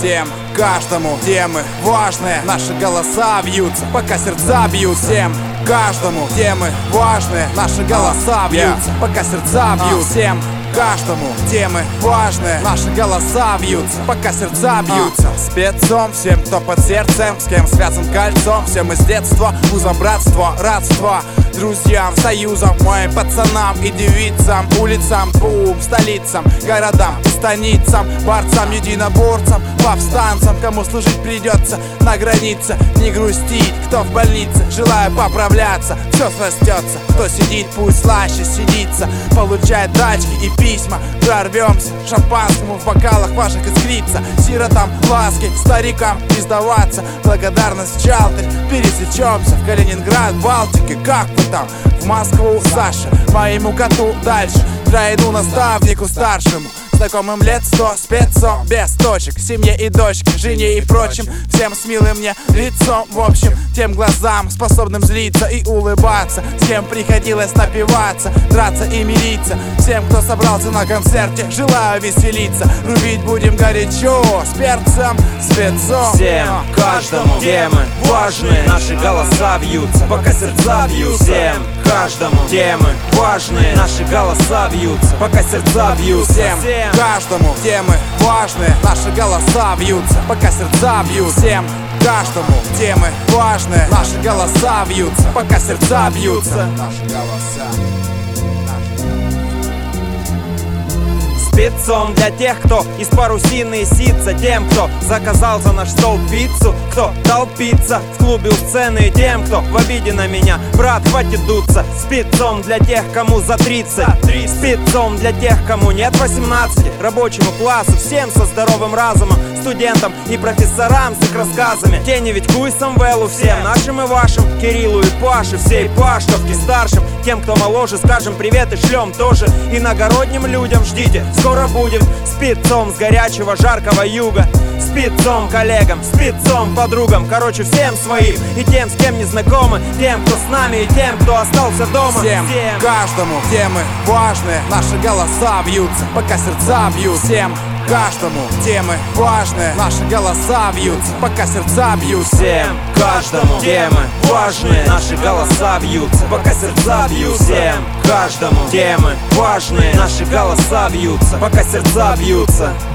Всем, каждому темы важные, наши голоса бьются, пока сердца бьют. Всем, каждому темы важные, наши голоса бьются, пока сердца бьют. Всем, каждому темы важные, наши голоса бьются, пока сердца бьются. Спецом всем, кто под сердцем, с кем связан кольцом, всем из детства, узом братства, родства, друзьям, союзам, моим пацанам и девицам, улицам, столицам, городам и станицам, борцам, единоборцам, повстанцам, кому служить придется на границе. Не грустить, кто в больнице, желаю поправляться, все срастется. Кто сидит, пусть слаще сидится, получает тачки и письма. Прорвемся шампанскому в бокалах ваших искрится. Сиротам ласки, старикам не сдаваться. Благодарность в Чалтырь, пересечемся в Калининград, Балтике. Как вы там? В Москву, Саша, моему коту дальше, тройну наставнику старшему. Знакомым лет 100, спецом, без точек, семье и дочке, жене и прочим. Всем с милым мне лицом, в общем, тем глазам, способным злиться и улыбаться. С кем приходилось напиваться, драться и мириться. Всем, кто собрался на концерте, желаю веселиться. Рубить будем горячо, с перцем, спецом. Всем, каждому темы важные, наши голоса бьются, пока сердца бьются. Всем, каждому темы важные, наши голоса бьются, пока сердца бьются. Всем, каждому темы важные, наши голоса бьются, пока сердца бьются. Всем, каждому темы важные, наши голоса бьются, пока сердца бьются. Наши голоса. Спецом для тех, кто из парусины сится, тем, кто заказал за наш стол пиццу, кто толпится в клубе у сцены, и тем, кто в обиде на меня, брат, хватит дуться. Спецом для тех, кому за 30, спецом для тех, кому нет 18, рабочему классу, всем со здоровым разумом, студентам и профессорам с их рассказами. Тени ведь куй Самвелу, всем нашим и вашим, Кириллу и Паше, всей паштовке старшим. Тем, кто моложе, скажем привет и шлем тоже. Иногородним людям ждите, скоро будем спецом с горячего жаркого юга. Спецом коллегам, спецом подругам, короче всем своим. И тем, с кем не знакомы, тем, кто с нами, и тем, кто остался дома. Всем, каждому темы важные, наши голоса бьются, пока сердца бьют. Всем, каждому темы важные, наши голоса бьются, пока сердца бьют. Всем, каждому темы важные, наши голоса бьются, пока сердца бьют. Всем, каждому темы важные, наши голоса бьются, пока сердца бьются.